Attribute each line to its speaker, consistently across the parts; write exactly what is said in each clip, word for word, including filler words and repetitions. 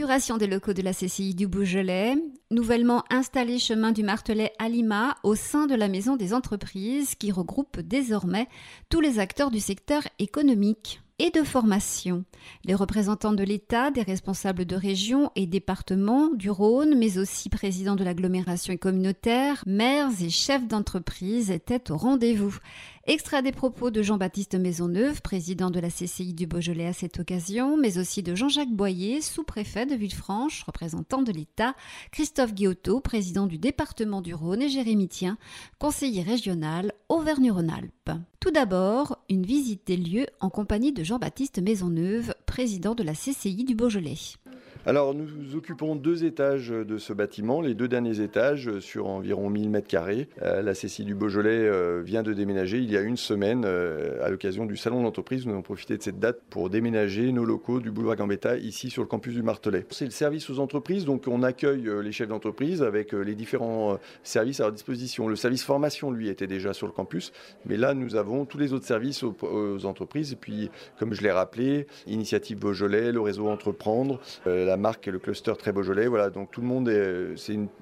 Speaker 1: Inauguration des locaux de la C C I du Beaujolais, nouvellement installé chemin du Martelet à Lima au sein de la Maison des entreprises qui regroupe désormais tous les acteurs du secteur économique et de formation. Les représentants de l'État, des responsables de régions et départements du Rhône, mais aussi présidents de l'agglomération et communautaire, maires et chefs d'entreprise étaient au rendez-vous. Extrait des propos de Jean-Baptiste Maisonneuve, président de la C C I du Beaujolais à cette occasion, mais aussi de Jean-Jacques Boyer, sous-préfet de Villefranche, représentant de l'État, Christophe Guillotot, président du département du Rhône et Jérémy Thien, conseiller régional Auvergne-Rhône-Alpes. Tout d'abord, une visite des lieux en compagnie de Jean-Baptiste Maisonneuve, président de la C C I du Beaujolais.
Speaker 2: Alors nous occupons deux étages de ce bâtiment, les deux derniers étages sur environ mille mètres carrés. Euh, la C C I du Beaujolais euh, vient de déménager il y a une semaine euh, à l'occasion du salon d'entreprise. Nous avons profité de cette date pour déménager nos locaux du boulevard Gambetta ici sur le campus du Martelet. C'est le service aux entreprises, donc on accueille euh, les chefs d'entreprise avec euh, les différents euh, services à leur disposition. Le service formation, lui, était déjà sur le campus, mais là nous avons tous les autres services aux, aux entreprises. Et puis, comme je l'ai rappelé, Initiative Beaujolais, le réseau Entreprendre, euh, la marque et le cluster très Beaujolais. Voilà, donc tout le monde, est, c'est une,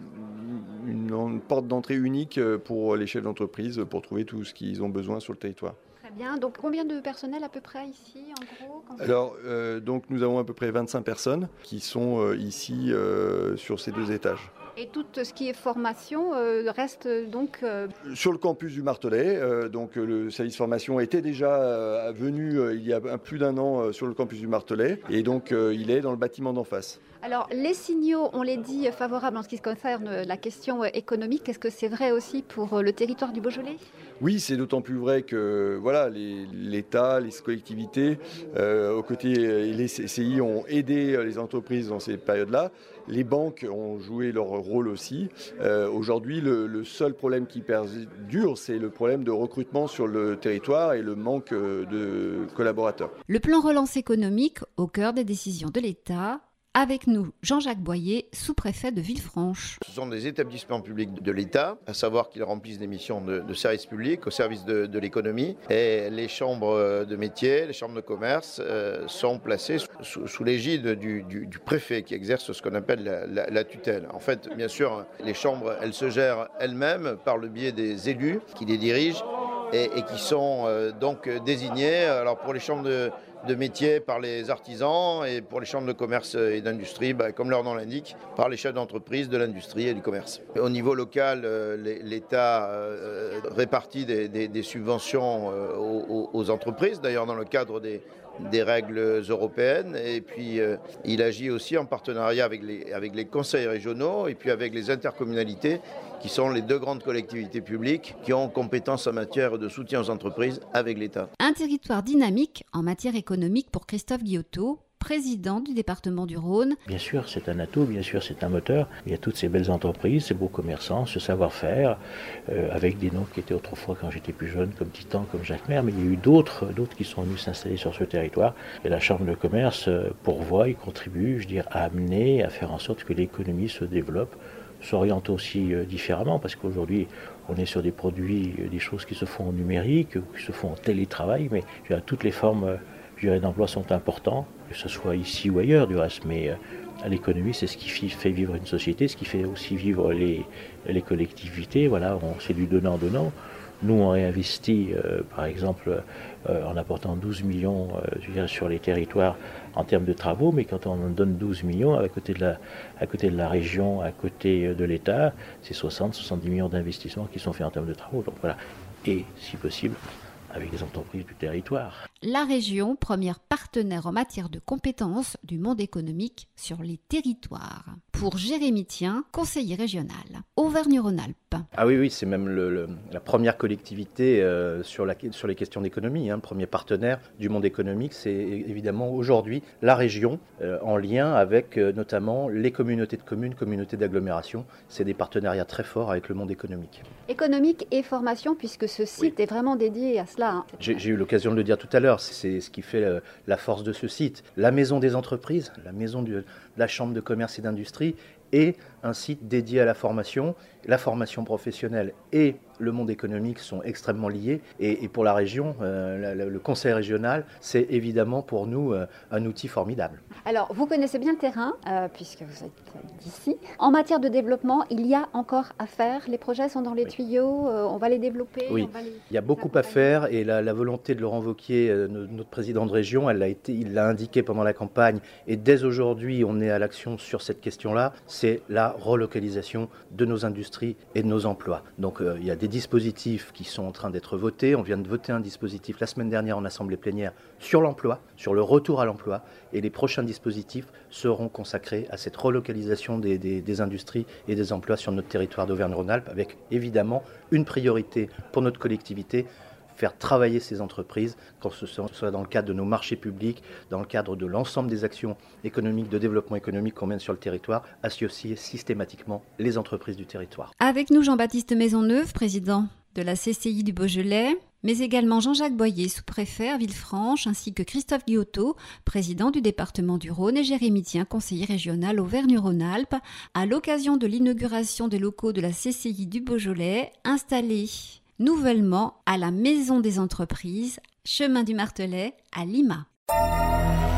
Speaker 2: une, une porte d'entrée unique pour les chefs d'entreprise pour trouver tout ce qu'ils ont besoin sur le territoire.
Speaker 1: Très bien. Donc combien de personnel à peu près ici, en gros quand
Speaker 2: Alors, euh, donc nous avons à peu près vingt-cinq personnes qui sont euh, ici euh, sur ces deux étages.
Speaker 1: Et tout ce qui est formation euh, reste donc... Euh...
Speaker 2: Sur le campus du Martelet, euh, donc euh, le service formation était déjà euh, venu euh, il y a un, plus d'un an euh, sur le campus du Martelet et donc euh, il est dans le bâtiment d'en face.
Speaker 1: Alors les signaux, on les dit favorables en ce qui concerne la question économique. Est-ce que c'est vrai aussi pour le territoire du Beaujolais ?
Speaker 2: Oui, c'est d'autant plus vrai que voilà, les, l'État, les collectivités, euh, aux côtés, les C C I ont aidé les entreprises dans ces périodes-là. Les banques ont joué leur rôle aussi. Euh, aujourd'hui, le, le seul problème qui perdure, c'est le problème de recrutement sur le territoire et le manque de collaborateurs.
Speaker 1: Le plan relance économique au cœur des décisions de l'État. Avec nous, Jean-Jacques Boyer, sous-préfet de Villefranche.
Speaker 3: Ce sont des établissements publics de l'État, à savoir qu'ils remplissent des missions de, de service public au service de, de l'économie. Et les chambres de métiers, les chambres de commerce euh, sont placées sous, sous l'égide du, du, du préfet qui exerce ce qu'on appelle la, la, la tutelle. En fait, bien sûr, les chambres, elles se gèrent elles-mêmes par le biais des élus qui les dirigent et, et qui sont euh, donc désignés. Alors pour les chambres de de métiers par les artisans et pour les chambres de commerce et d'industrie, bah, comme leur nom l'indique, par les chefs d'entreprise de l'industrie et du commerce. Et au niveau local, euh, l'État euh, répartit des, des, des subventions euh, aux, aux entreprises, d'ailleurs dans le cadre des, des règles européennes, et puis euh, il agit aussi en partenariat avec les, avec les conseils régionaux et puis avec les intercommunalités qui sont les deux grandes collectivités publiques qui ont compétence en matière de soutien aux entreprises avec l'État.
Speaker 1: Un territoire dynamique en matière économique pour Christophe Guillotot, président du département du Rhône.
Speaker 4: Bien sûr, c'est un atout, bien sûr, c'est un moteur. Il y a toutes ces belles entreprises, ces beaux commerçants, ce savoir-faire, euh, avec des noms qui étaient autrefois, quand j'étais plus jeune, comme Titan, comme Jacques Mer, mais il y a eu d'autres, d'autres qui sont venus s'installer sur ce territoire. Et la Chambre de commerce euh, pourvoit et contribue, je veux dire, à amener, à faire en sorte que l'économie se développe, s'oriente aussi euh, différemment, parce qu'aujourd'hui, on est sur des produits, euh, des choses qui se font en numérique, qui se font en télétravail, mais je veux dire, toutes les formes euh, je dirais, d'emploi sont importants, que ce soit ici ou ailleurs du reste, mais euh, à l'économie, c'est ce qui fait vivre une société, ce qui fait aussi vivre les, les collectivités. Voilà, on, c'est du donnant-donnant. Nous, on réinvestit, euh, par exemple, euh, en apportant douze millions euh, je veux dire, sur les territoires en termes de travaux, mais quand on donne douze millions à côté de la, à côté de la région, à côté de l'État, c'est soixante à soixante-dix millions d'investissements qui sont faits en termes de travaux. Donc voilà, et si possible, avec les entreprises du territoire.
Speaker 1: La région, première partenaire en matière de compétences du monde économique sur les territoires. Pour Jérémy Thien, conseiller régional, Auvergne-Rhône-Alpes.
Speaker 5: Ah oui, oui, c'est même le, le, la première collectivité euh, sur, la, sur les questions d'économie. Hein, premier partenaire du monde économique, c'est évidemment aujourd'hui la région, euh, en lien avec euh, notamment les communautés de communes, communautés d'agglomération. C'est des partenariats très forts avec le monde économique.
Speaker 1: Économique et formation, puisque ce site oui. est vraiment dédié à cela. Hein.
Speaker 5: J'ai, j'ai eu l'occasion de le dire tout à l'heure. C'est ce qui fait la force de ce site. La maison des entreprises, la maison de la chambre de commerce et d'industrie et un site dédié à la formation. La formation professionnelle et le monde économique sont extrêmement liés. Et, et pour la région, euh, la, la, le conseil régional, c'est évidemment pour nous euh, un outil formidable.
Speaker 1: Alors, vous connaissez bien le terrain, euh, puisque vous êtes d'ici. En matière de développement, il y a encore à faire. Les projets sont dans les oui. tuyaux, euh, on va les développer.
Speaker 5: Oui,
Speaker 1: on va les,
Speaker 5: il y a beaucoup à faire. Et la, la volonté de Laurent Wauquiez, euh, notre président de région, elle l'a été, il l'a indiqué pendant la campagne. Et dès aujourd'hui, on est à l'action sur cette question-là. C'est la relocalisation de nos industries et de nos emplois. Donc euh, il y a des dispositifs qui sont en train d'être votés. On vient de voter un dispositif la semaine dernière en assemblée plénière sur l'emploi, sur le retour à l'emploi. Et les prochains dispositifs seront consacrés à cette relocalisation des, des, des industries et des emplois sur notre territoire d'Auvergne-Rhône-Alpes, avec évidemment une priorité pour notre collectivité, faire travailler ces entreprises, quand ce soit dans le cadre de nos marchés publics, dans le cadre de l'ensemble des actions économiques, de développement économique qu'on mène sur le territoire, associer systématiquement les entreprises du territoire.
Speaker 1: Avec nous, Jean-Baptiste Maisonneuve, président de la C C I du Beaujolais, mais également Jean-Jacques Boyer, sous-préfet à Villefranche, ainsi que Christophe Guillotot, président du département du Rhône, et Jérémy Thien, conseiller régional Auvergne-Rhône-Alpes, à l'occasion de l'inauguration des locaux de la C C I du Beaujolais, installés nouvellement à la Maison des Entreprises, chemin du Martelet à Lima.